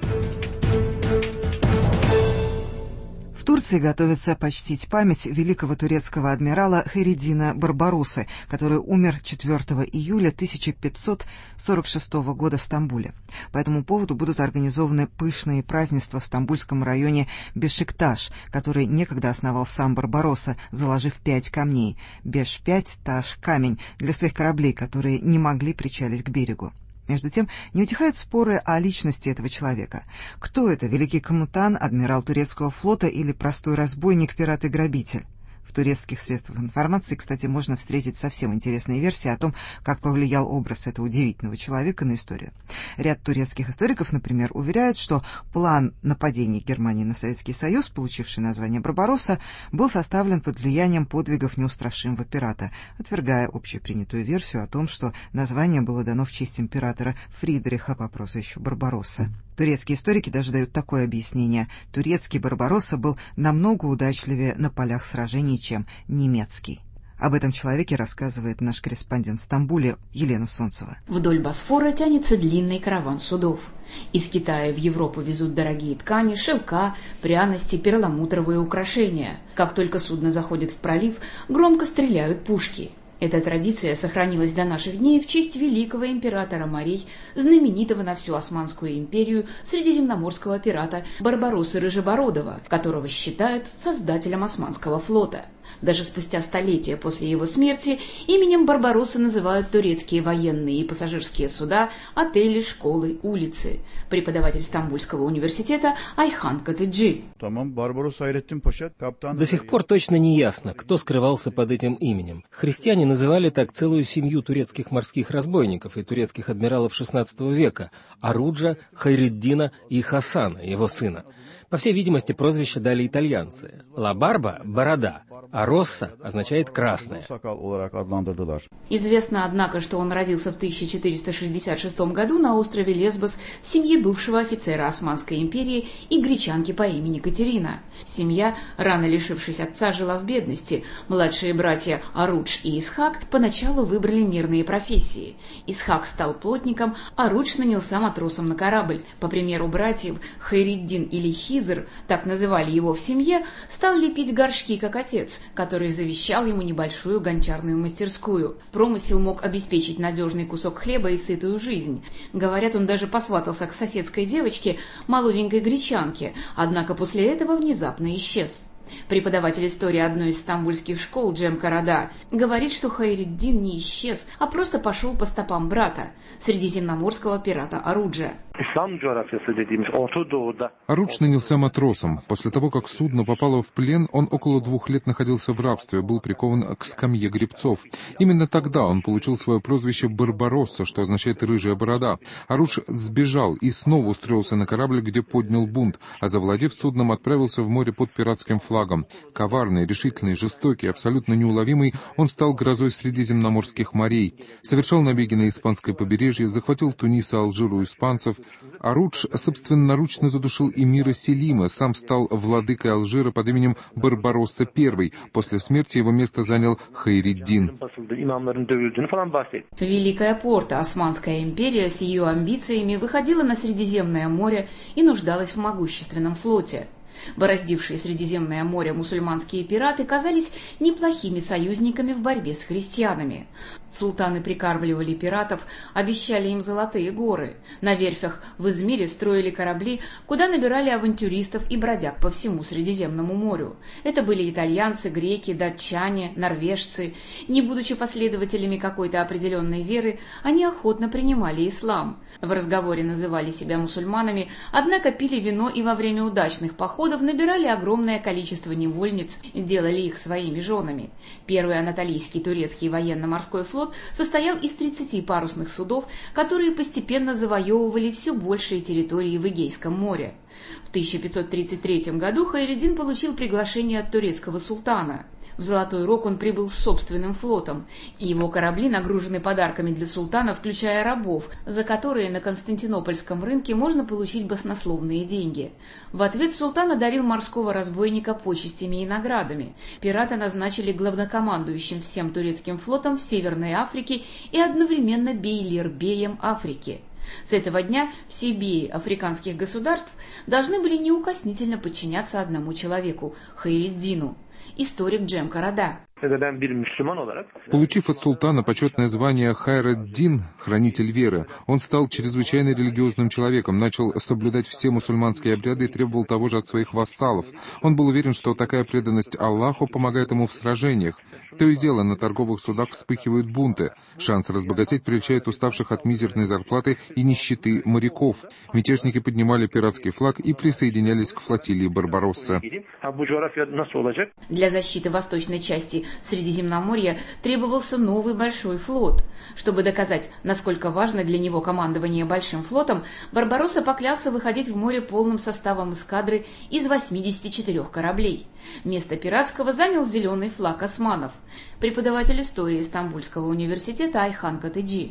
В Турции готовится почтить память великого турецкого адмирала Хайреддина Барбароссы, который умер четвёртого июля тысяча пятьсот сорок шестого года в Стамбуле. По этому поводу будут организованы пышные празднества в стамбульском районе Бешикташ, который некогда основал сам Барбаросса, заложив пять камней – Беш-пять, Таш, камень – для своих кораблей, которые не могли причалить к берегу. Между тем, не утихают споры о личности этого человека. Кто это, великий коммутан, адмирал турецкого флота или простой разбойник, пират и грабитель? В турецких средствах информации, кстати, можно встретить совсем интересные версии о том, как повлиял образ этого удивительного человека на историю. Ряд турецких историков, например, уверяют, что план нападения Германии на Советский Союз, получивший название «Барбаросса», был составлен под влиянием подвигов неустрашимого пирата, отвергая общепринятую версию о том, что название было дано в честь императора Фридриха по прозвищу Барбаросса. Турецкие историки даже дают такое объяснение: турецкий Барбаросса был намного удачливее на полях сражений, чем немецкий. Об этом человеке рассказывает наш корреспондент в Стамбуле Елена Солнцева. Вдоль Босфора тянется длинный караван судов. Из Китая в Европу везут дорогие ткани, шелка, пряности, перламутровые украшения. Как только судно заходит в пролив, громко стреляют пушки. Эта традиция сохранилась до наших дней в честь великого императора морей, знаменитого на всю Османскую империю средиземноморского пирата Барбароссы Рыжебородова, которого считают создателем Османского флота. Даже спустя столетия после его смерти именем Барбароссы называют турецкие военные и пассажирские суда, отели, школы, улицы. Преподаватель Стамбульского университета Айхан Катыджи. До сих пор точно не ясно, кто скрывался под этим именем. Христиане называли так целую семью турецких морских разбойников и турецких адмиралов шестнадцатого века – Аруджа, Хайреддина и Хасана, его сына. По всей видимости, прозвище дали итальянцы. «Ла Барба» — «борода», а «Росса» означает «красная». Известно, однако, что он родился в тысяча четыреста шестьдесят шестом году на острове Лесбос в семье бывшего офицера Османской империи и гречанки по имени Катерина. Семья, рано лишившись отца, жила в бедности. Младшие братья Арудж и Исхак поначалу выбрали мирные профессии. Исхак стал плотником, Арудж нанялся матросом на корабль. По примеру братьев, Хайреддин или Хизр, так называли его в семье, стал лепить горшки, как отец, который завещал ему небольшую гончарную мастерскую. Промысел мог обеспечить надежный кусок хлеба и сытую жизнь. Говорят, он даже посватался к соседской девочке, молоденькой гречанке, однако после этого внезапно исчез. Преподаватель истории одной из стамбульских школ Джем Карада говорит, что Хайреддин не исчез, а просто пошел по стопам брата, средиземноморского пирата Аруджа. Арудж нанялся матросом. После того, как судно попало в плен, он около двух лет находился в рабстве, был прикован к скамье гребцов. Именно тогда он получил свое прозвище Барбаросса, что означает «рыжая борода». Арудж сбежал и снова устроился на корабль, где поднял бунт, а завладев судном, отправился в море под пиратским флагом. Коварный, решительный, жестокий, абсолютно неуловимый, он стал грозой средиземноморских морей. Совершал набеги на испанское побережье, захватил Тунис и Алжир у испанцев. Арудж собственноручно задушил эмира Селима, сам стал владыкой Алжира под именем Барбаросса I. После смерти его место занял Хайреддин. Великая Порта, Османская империя с ее амбициями выходила на Средиземное море и нуждалась в могущественном флоте. Бороздившие Средиземное море мусульманские пираты казались неплохими союзниками в борьбе с христианами. Султаны прикармливали пиратов, обещали им золотые горы. На верфях в Измире строили корабли, куда набирали авантюристов и бродяг по всему Средиземному морю. Это были итальянцы, греки, датчане, норвежцы. Не будучи последователями какой-то определенной веры, они охотно принимали ислам. В разговоре называли себя мусульманами, однако пили вино и во время удачных походов набирали огромное количество невольниц и делали их своими женами. Первый анатолийский турецкий военно-морской флот состоял из тридцати парусных судов, которые постепенно завоевывали все большие территории в Эгейском море. В тысяча пятьсот тридцать третьем году Хайреддин получил приглашение от турецкого султана. В Золотой Рог он прибыл с собственным флотом, и его корабли нагружены подарками для султана, включая рабов, за которые на Константинопольском рынке можно получить баснословные деньги. В ответ султан одарил морского разбойника почестями и наградами. Пирата назначили главнокомандующим всем турецким флотом в Северной Африке и одновременно бейлер-беем Африки. С этого дня все беи африканских государств должны были неукоснительно подчиняться одному человеку – Хайреддину. Историк Джем Карада. Получив от султана почетное звание Хайреддин, хранитель веры, он стал чрезвычайно религиозным человеком, начал соблюдать все мусульманские обряды и требовал того же от своих вассалов. Он был уверен, что такая преданность Аллаху помогает ему в сражениях. То и дело, на торговых судах вспыхивают бунты. Шанс разбогатеть прельщает уставших от мизерной зарплаты и нищеты моряков. Мятежники поднимали пиратский флаг и присоединялись к флотилии Барбароссы. Для защиты восточной части Средиземноморья требовался новый большой флот. Чтобы доказать, насколько важно для него командование большим флотом, Барбаросса поклялся выходить в море полным составом эскадры из восьмидесяти четырёх кораблей. Место пиратского занял зеленый флаг османов. Преподаватель истории Стамбульского университета Айхан Катыджи.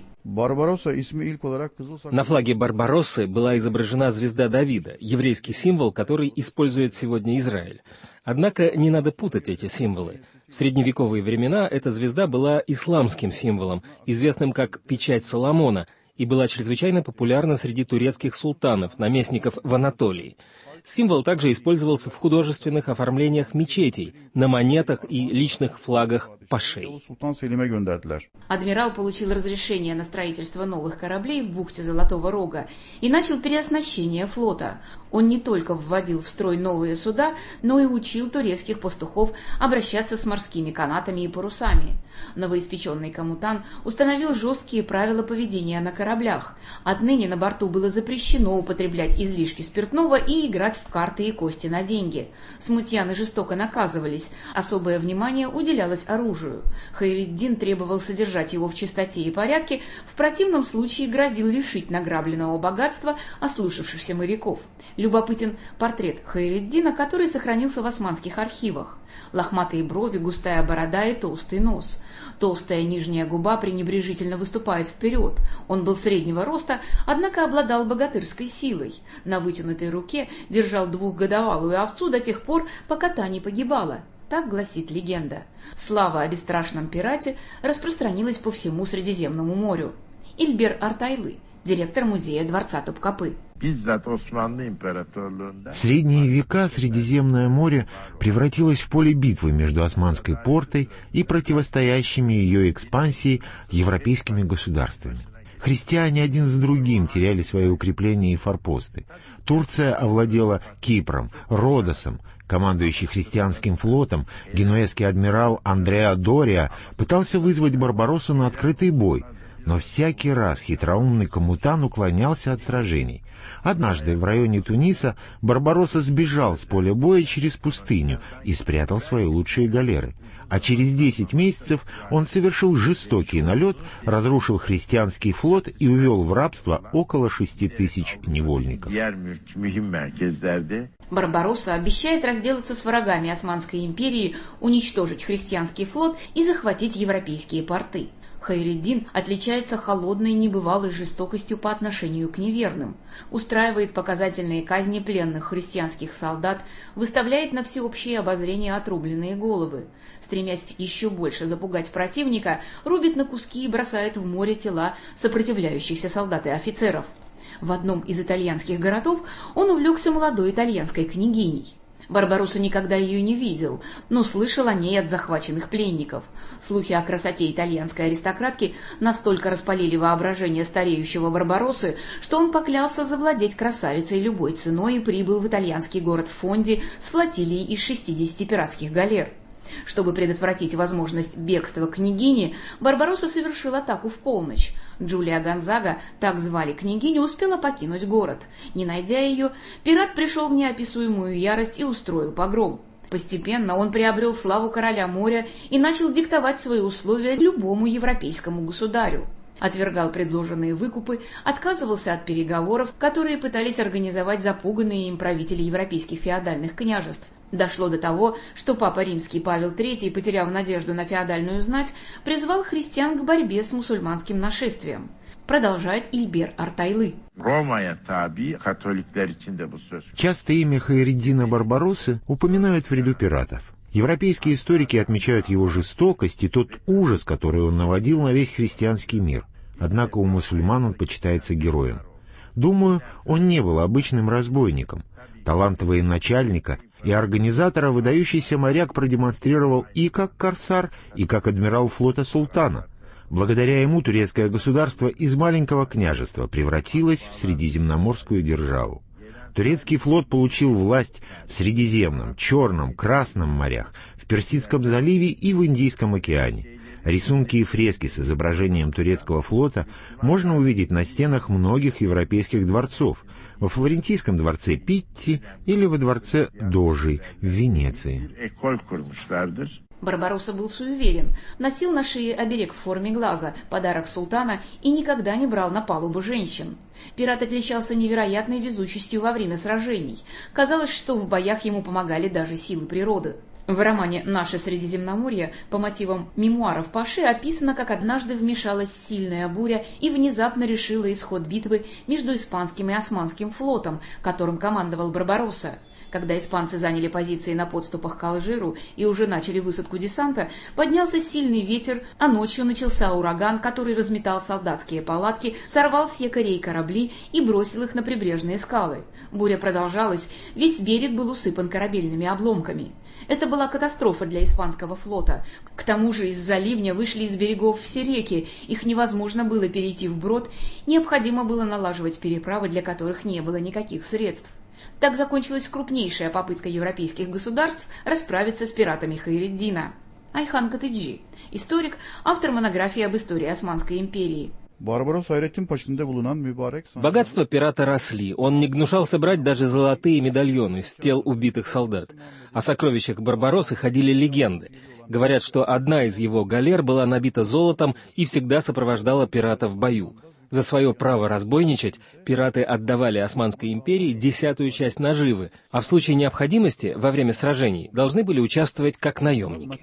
На флаге Барбароссы была изображена звезда Давида, еврейский символ, который использует сегодня Израиль. Однако не надо путать эти символы. В средневековые времена эта звезда была исламским символом, известным как «Печать Соломона», и была чрезвычайно популярна среди турецких султанов, наместников в Анатолии. Символ также использовался в художественных оформлениях мечетей, на монетах и личных флагах пашей. Адмирал получил разрешение на строительство новых кораблей в бухте Золотого Рога и начал переоснащение флота. Он не только вводил в строй новые суда, но и учил турецких пастухов обращаться с морскими канатами и парусами. Новоиспеченный Комутан установил жесткие правила поведения на кораблях. Отныне на борту было запрещено употреблять излишки спиртного и играть в карты и кости на деньги. Смутьяны жестоко наказывались, особое внимание уделялось оружию. Хайреддин требовал содержать его в чистоте и порядке, в противном случае грозил лишить награбленного богатства ослушавшихся моряков. Любопытен портрет Хайреддина, который сохранился в османских архивах. Лохматые брови, густая борода и толстый нос. Толстая нижняя губа пренебрежительно выступает вперед. Он был среднего роста, однако обладал богатырской силой. На вытянутой руке держал двухгодовалую овцу до тех пор, пока та не погибала. Так гласит легенда. Слава о бесстрашном пирате распространилась по всему Средиземному морю. Ильбер Артайлы, директор музея дворца Топкапы. В средние века Средиземное море превратилось в поле битвы между Османской портой и противостоящими ее экспансии европейскими государствами. Христиане один за другим теряли свои укрепления и форпосты. Турция овладела Кипром, Родосом. Командующий христианским флотом генуэзский адмирал Андреа Дориа пытался вызвать Барбароссу на открытый бой, но всякий раз хитроумный Комутан уклонялся от сражений. Однажды в районе Туниса Барбаросса сбежал с поля боя через пустыню и спрятал свои лучшие галеры. А через десять месяцев он совершил жестокий налет, разрушил христианский флот и увел в рабство около шести тысяч невольников. Барбаросса обещает разделаться с врагами Османской империи, уничтожить христианский флот и захватить европейские порты. Хайреддин отличается холодной небывалой жестокостью по отношению к неверным, устраивает показательные казни пленных христианских солдат, выставляет на всеобщее обозрение отрубленные головы. Стремясь еще больше запугать противника, рубит на куски и бросает в море тела сопротивляющихся солдат и офицеров. В одном из итальянских городов он увлекся молодой итальянской княгиней. Барбаросса никогда ее не видел, но слышал о ней от захваченных пленников. Слухи о красоте итальянской аристократки настолько распалили воображение стареющего Барбароссы, что он поклялся завладеть красавицей любой ценой и прибыл в итальянский город Фонди с флотилией из шестидесяти пиратских галер. Чтобы предотвратить возможность бегства княгини, Барбаросса совершил атаку в полночь. Джулия Гонзага, так звали княгиню, успела покинуть город. Не найдя ее, пират пришел в неописуемую ярость и устроил погром. Постепенно он приобрел славу короля моря и начал диктовать свои условия любому европейскому государю. Отвергал предложенные выкупы, отказывался от переговоров, которые пытались организовать запуганные им правители европейских феодальных княжеств. Дошло до того, что папа римский Павел третий, потеряв надежду на феодальную знать, призвал христиан к борьбе с мусульманским нашествием. Продолжает Ильбер Артайлы. Часто имя Хайреддина Барбароссы упоминают в ряду пиратов. Европейские историки отмечают его жестокость и тот ужас, который он наводил на весь христианский мир. Однако у мусульман он почитается героем. Думаю, он не был обычным разбойником. Талант военачальника и организатора выдающийся моряк продемонстрировал и как корсар, и как адмирал флота султана. Благодаря ему турецкое государство из маленького княжества превратилось в средиземноморскую державу. Турецкий флот получил власть в Средиземном, Черном, Красном морях, в Персидском заливе и в Индийском океане. Рисунки и фрески с изображением турецкого флота можно увидеть на стенах многих европейских дворцов, во Флорентийском дворце Питти или во дворце Дожи в Венеции. Барбаросса был суеверен, носил на шее оберег в форме глаза, подарок султана, и никогда не брал на палубу женщин. Пират отличался невероятной везучестью во время сражений. Казалось, что в боях ему помогали даже силы природы. В романе «Наше Средиземноморье» по мотивам мемуаров Паши описано, как однажды вмешалась сильная буря и внезапно решила исход битвы между испанским и османским флотом, которым командовал Барбаросса. Когда испанцы заняли позиции на подступах к Алжиру и уже начали высадку десанта, поднялся сильный ветер, а ночью начался ураган, который разметал солдатские палатки, сорвал с якорей корабли и бросил их на прибрежные скалы. Буря продолжалась, весь берег был усыпан корабельными обломками. Это была катастрофа для испанского флота. К тому же из-за ливня вышли из берегов все реки, их невозможно было перейти вброд, необходимо было налаживать переправы, для которых не было никаких средств. Так закончилась крупнейшая попытка европейских государств расправиться с пиратами Хайреддина. Айхан Катыджи, историк, автор монографии об истории Османской империи. Богатства пирата росли, он не гнушался брать даже золотые медальоны с тел убитых солдат. О сокровищах Барбароссы ходили легенды. Говорят, что одна из его галер была набита золотом и всегда сопровождала пирата в бою. За свое право разбойничать пираты отдавали Османской империи десятую часть наживы, а в случае необходимости во время сражений должны были участвовать как наемники.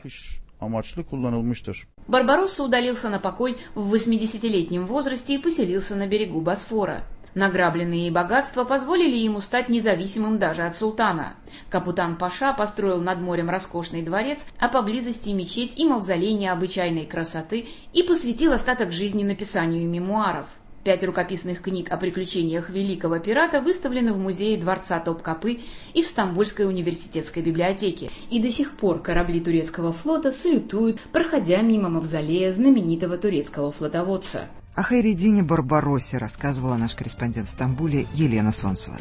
Барбаросса удалился на покой в восьмидесятилетнем возрасте и поселился на берегу Босфора. Награбленные богатства позволили ему стать независимым даже от султана. Капутан Паша построил над морем роскошный дворец, а поблизости мечеть и мавзолей необычайной красоты, и посвятил остаток жизни написанию мемуаров. Пять рукописных книг о приключениях великого пирата выставлены в музее дворца Топкапы и в Стамбульской университетской библиотеке. И до сих пор корабли турецкого флота салютуют, проходя мимо мавзолея знаменитого турецкого флотоводца. О Хайреддине Барбароссе рассказывала наш корреспондент в Стамбуле Елена Сонцева.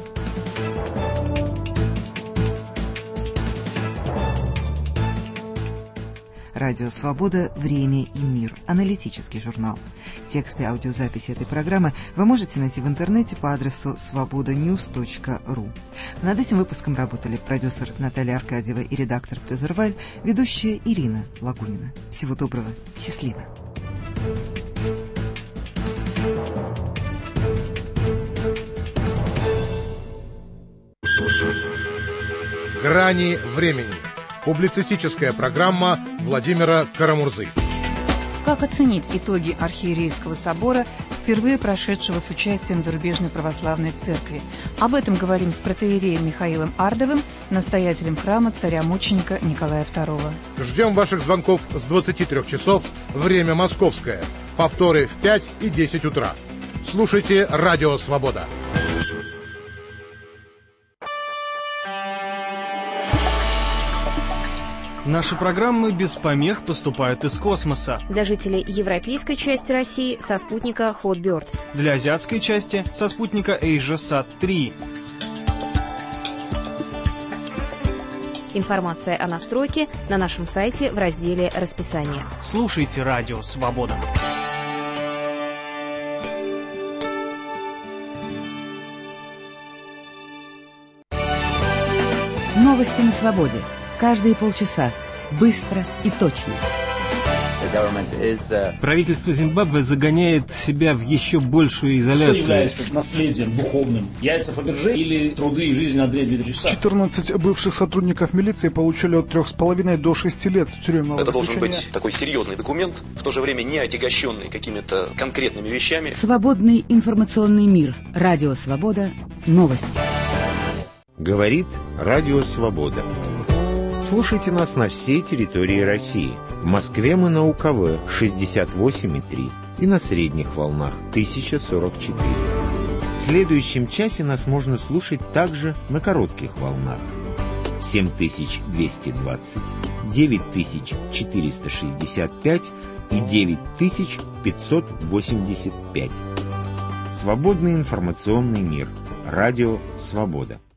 Радио «Свобода. Время и мир». Аналитический журнал. Тексты и аудиозаписи этой программы вы можете найти в интернете по адресу свобода ньюс точка ру. Над этим выпуском работали продюсер Наталья Аркадьева и редактор Петр Валь, ведущая Ирина Лагунина. Всего доброго. Счастливо. «Грани времени». Публицистическая программа Владимира Карамурзы. Как оценить итоги Архиерейского собора, впервые прошедшего с участием зарубежной православной церкви? Об этом говорим с протоиереем Михаилом Ардовым, настоятелем храма царя-мученика Николая второго. Ждем ваших звонков с двадцати трёх часов, время московское. Повторы в пять и десять утра. Слушайте «Радио Свобода». Наши программы без помех поступают из космоса. Для жителей европейской части России со спутника Hotbird. Для азиатской части со спутника AsiaSat три. Информация о настройке на нашем сайте в разделе «Расписание». Слушайте «Радио Свобода». Новости на свободе. Каждые полчаса. Быстро и точно. Правительство Зимбабве загоняет себя в еще большую изоляцию. Что является наследием духовным? Яйца Фаберже или труды и жизнь Андрея Дмитриевича? четырнадцать бывших сотрудников милиции получили от трех с половиной до шести лет тюремного Это заключения. должен быть такой серьезный документ, в то же время не отягощенный какими-то конкретными вещами. Свободный информационный мир. Радио Свобода. Новости. Говорит Радио Свобода. Слушайте нас на всей территории России. В Москве мы на УКВ шестьдесят восемь и три и на средних волнах тысяча сорок четыре. В следующем часе нас можно слушать также на коротких волнах. семь тысяч двести двадцать, девять тысяч четыреста шестьдесят пять и девять тысяч пятьсот восемьдесят пять. Свободный информационный мир. Радио Свобода.